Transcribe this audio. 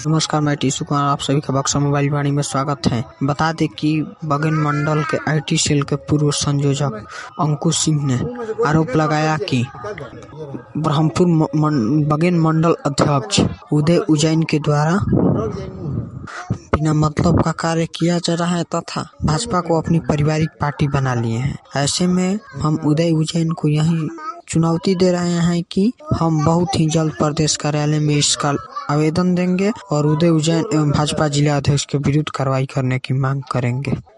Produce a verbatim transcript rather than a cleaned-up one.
नमस्कार, मैं टीसू कुमार, आप सभी का बक्सर मोबाइल वाणी में स्वागत है। बता दें कि बगेन मंडल के आईटी सेल के पूर्व संयोजक अंकुश सिंह ने आरोप लगाया कि ब्रह्मपुर बगेन मंडल अध्यक्ष उदय उजैन के द्वारा बिना मतलब का कार्य किया जा रहा है तथा भाजपा को अपनी पारिवारिक पार्टी बना लिए हैं। ऐसे में हम उदय उजैन को यही चुनौती दे रहे हैं कि हम बहुत ही जल्द प्रदेश कार्यालय में इसका आवेदन देंगे और उदय उजैन एवं भाजपा जिला अध्यक्ष के विरुद्ध कार्रवाई करने की मांग करेंगे।